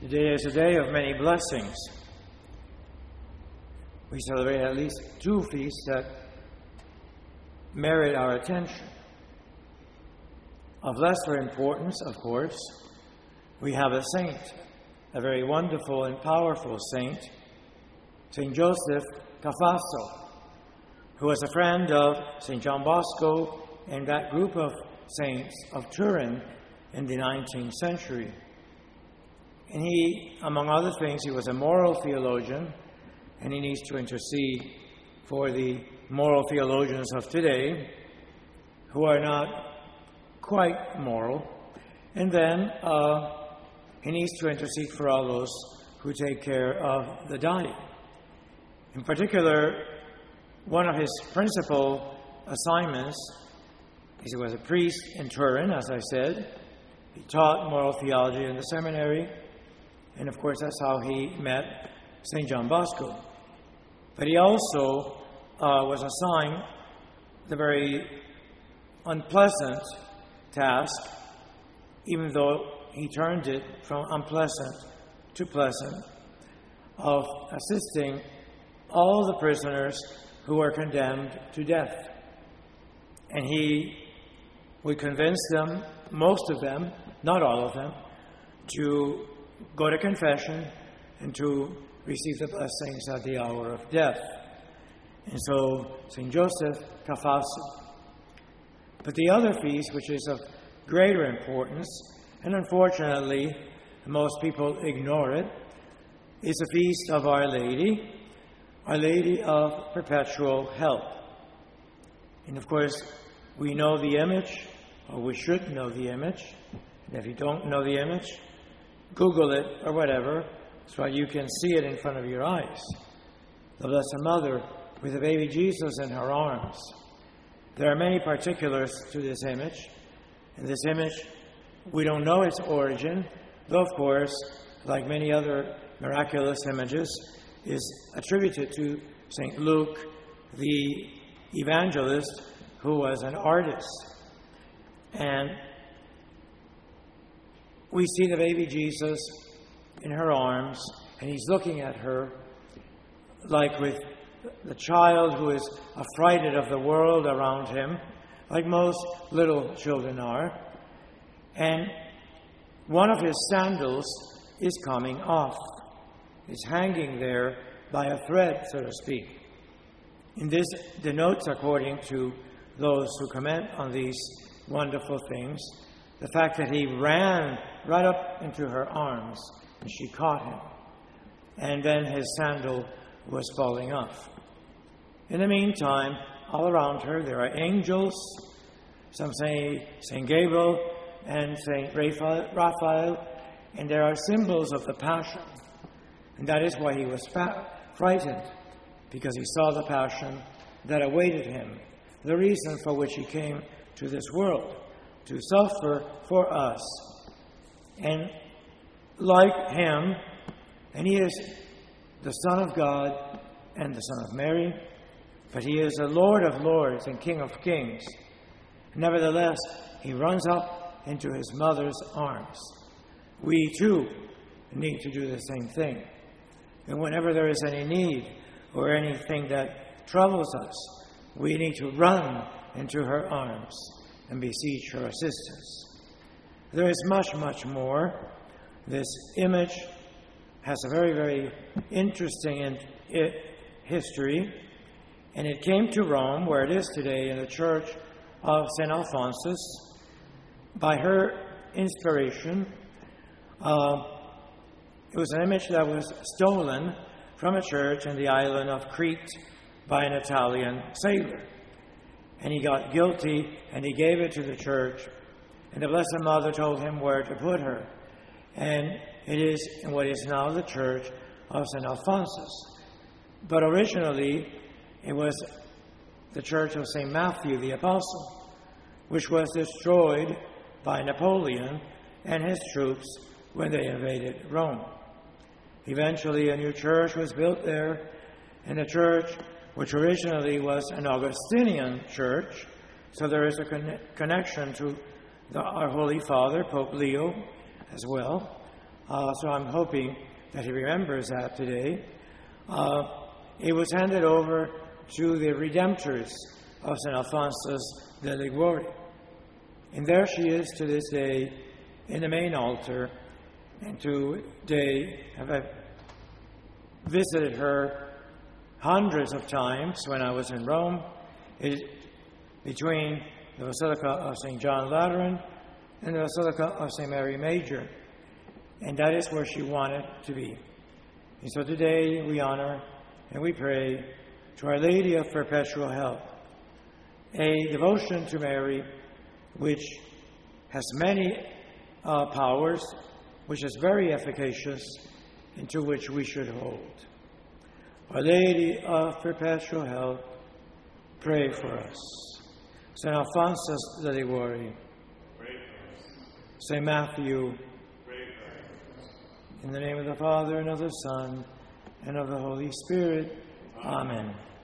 Today is a day of many blessings. We celebrate at least two feasts that merit our attention. Of lesser importance, of course, we have a saint, a very wonderful and powerful saint, St. Joseph Cafasso, who was a friend of St. John Bosco and that group of saints of Turin in the 19th century. And he, among other things, he was a moral theologian, and he needs to intercede for the moral theologians of today who are not quite moral. And then he needs to intercede for all those who take care of the dying. In particular, one of his principal assignments is he was a priest in Turin, as I said. He taught moral theology in the seminary, and of course that's how he met St. John Bosco. But he also was assigned the very unpleasant task, even though he turned it from unpleasant to pleasant, of assisting all the prisoners who were condemned to death. And he would convince them, most of them, not all of them, to go to confession and to receive the blessings at the hour of death. And so, St. Joseph Cafasso. But the other feast, which is of greater importance, and unfortunately most people ignore it, is the feast of Our Lady of Perpetual Help. And of course, we know the image, or we should know the image. And if you don't know the image, Google it or whatever, so you can see it in front of your eyes. The Blessed Mother with the baby Jesus in her arms. There are many particulars to this image. And this image, we don't know its origin, though of course, like many other miraculous images, is attributed to St. Luke, the evangelist, who was an artist. And we see the baby Jesus in her arms, and he's looking at her like with the child who is affrighted of the world around him, like most little children are. And one of his sandals is coming off. It's hanging there by a thread, so to speak. And this denotes, according to those who comment on these wonderful things, the fact that he ran right up into her arms and she caught him. And then his sandal was falling off. In the meantime, all around her there are angels, some say St. Gabriel and St. Raphael, and there are symbols of the Passion. And that is why he was frightened, because he saw the passion that awaited him, the reason for which he came to this world, to suffer for us. And like him, and he is the Son of God and the Son of Mary, but he is the Lord of Lords and King of Kings. Nevertheless, he runs up into his mother's arms. We too need to do the same thing. And whenever there is any need or anything that troubles us, we need to run into her arms and beseech her assistance. There is much, much more. This image has a very, very interesting history, and it came to Rome, where it is today in the Church of St. Alphonsus, by her inspiration. It was an image that was stolen from a church in the island of Crete by an Italian sailor. And he got guilty, and he gave it to the church. And the Blessed Mother told him where to put her. And it is in what is now the Church of St. Alphonsus. But originally, it was the Church of St. Matthew the Apostle, which was destroyed by Napoleon and his troops when they invaded Rome. Eventually, a new church was built there, and the church, which originally was an Augustinian church, so there is a connection to our Holy Father, Pope Leo, as well. so I'm hoping that he remembers that today. It was handed over to the Redemptors of St. Alphonsus de Liguori. And there she is to this day in the main altar. And today have I visited her hundreds of times when I was in Rome, between the Basilica of St. John Lateran and the Basilica of St. Mary Major. And that is where she wanted to be. And so today we honor and we pray to Our Lady of Perpetual Help, a devotion to Mary which has many powers, which is very efficacious, and to which we should hold. Our Lady of Perpetual Help, pray for us. St. Alphonsus de Liguori, pray for us. St. Matthew, pray for us. In the name of the Father, and of the Son, and of the Holy Spirit. Amen.